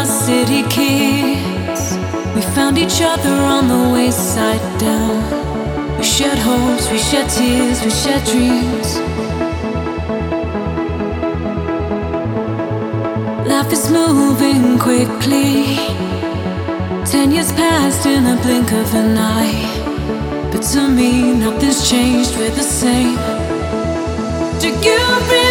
our city kids. We found each other on the wayside down. We shared hopes, we shared tears, we shared dreams. Life is moving quickly. 10 years passed in a blink of an eye. But to me, nothing's changed, we're the same. Do you